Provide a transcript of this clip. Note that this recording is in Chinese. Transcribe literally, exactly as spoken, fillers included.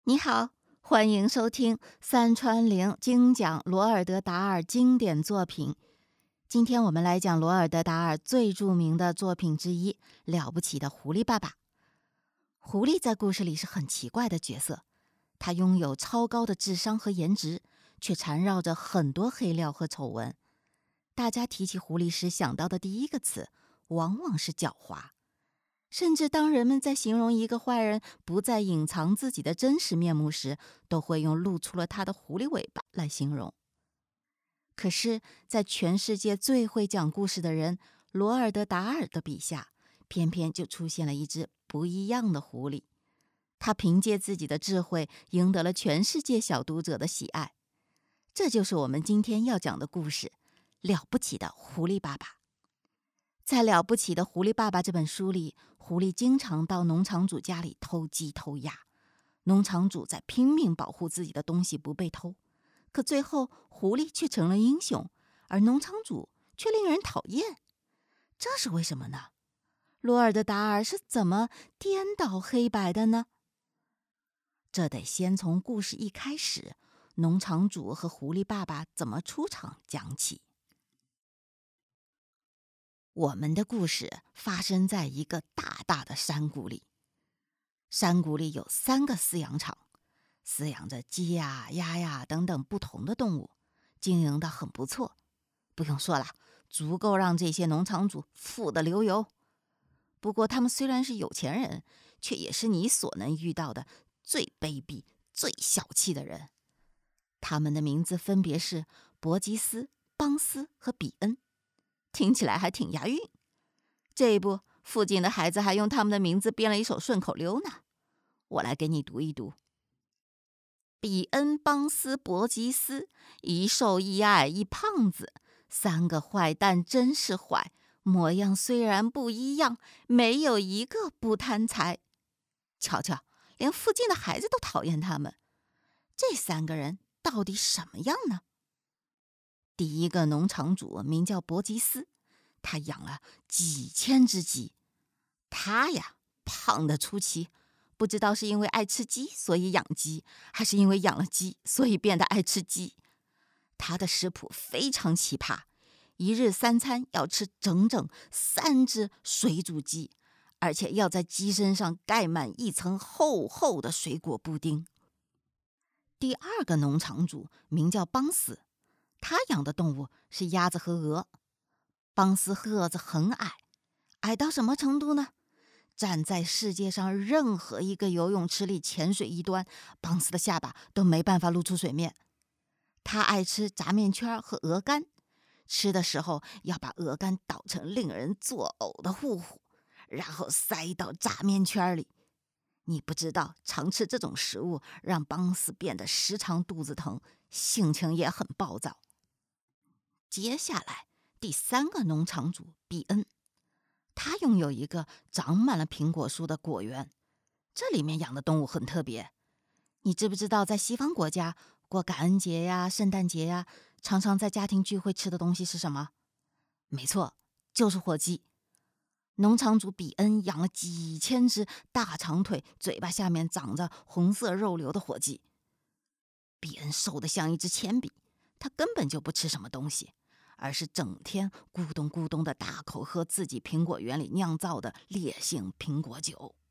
你好，欢迎收听三川玲精讲罗尔德·达尔经典作品。今天我们来讲罗尔德·达尔最著名的作品之一《了不起的狐狸爸爸》。狐狸在故事里是很奇怪的角色，他拥有超高的智商和颜值，却缠绕着很多黑料和丑闻。大家提起狐狸时想到的第一个词，往往是狡猾。甚至当人们在形容一个坏人不再隐藏自己的真实面目时，都会用露出了他的狐狸尾巴来形容。可是，在全世界最会讲故事的人罗尔德·达尔的笔下，偏偏就出现了一只不一样的狐狸。他凭借自己的智慧，赢得了全世界小读者的喜爱。这就是我们今天要讲的故事——了不起的狐狸爸爸。在《了不起的狐狸爸爸》这本书里，狐狸经常到农场主家里偷鸡偷鸭，农场主在拼命保护自己的东西不被偷，可最后狐狸却成了英雄，而农场主却令人讨厌。这是为什么呢？罗尔德·达尔是怎么颠倒黑白的呢？这得先从故事一开始，农场主和狐狸爸爸怎么出场讲起。我们的故事发生在一个大大的山谷里。山谷里有三个饲养场，饲养着鸡呀、鸭呀等等不同的动物，经营得很不错。不用说了，足够让这些农场主富得流油。不过他们虽然是有钱人，却也是你所能遇到的最卑鄙、最小气的人。他们的名字分别是伯吉斯、邦斯和比恩。听起来还挺押韵。这一步，附近的孩子还用他们的名字编了一首顺口溜呢。我来给你读一读：比恩、邦斯、伯吉斯，一瘦一矮一胖子，三个坏蛋真是坏，模样虽然不一样，没有一个不贪财。瞧瞧，连附近的孩子都讨厌他们。这三个人到底什么样呢？第一个农场主名叫伯吉斯，他养了几千只鸡。他呀，胖得出奇，不知道是因为爱吃鸡所以养鸡，还是因为养了鸡所以变得爱吃鸡。他的食谱非常奇葩，一日三餐要吃整整三只水煮鸡，而且要在鸡身上盖满一层厚厚的水果布丁。第二个农场主名叫邦斯，他养的动物是鸭子和鹅。邦斯个子很矮，矮到什么程度呢？站在世界上任何一个游泳池里潜水一端，邦斯的下巴都没办法露出水面。他爱吃炸面圈和鹅肝，吃的时候要把鹅肝捣成令人作呕的糊糊，然后塞到炸面圈里。你不知道，常吃这种食物让邦斯变得时常肚子疼，性情也很暴躁。接下来，第三个农场主比恩，他拥有一个长满了苹果树的果园，这里面养的动物很特别。你知不知道，在西方国家过感恩节呀、圣诞节呀，常常在家庭聚会吃的东西是什么？没错，就是火鸡。农场主比恩养了几千只大长腿、嘴巴下面长着红色肉瘤的火鸡。比恩瘦得像一支铅笔，他根本就不吃什么东西，而是整天咕咚咕咚的大口喝自己苹果园里酿造的烈性苹果酒。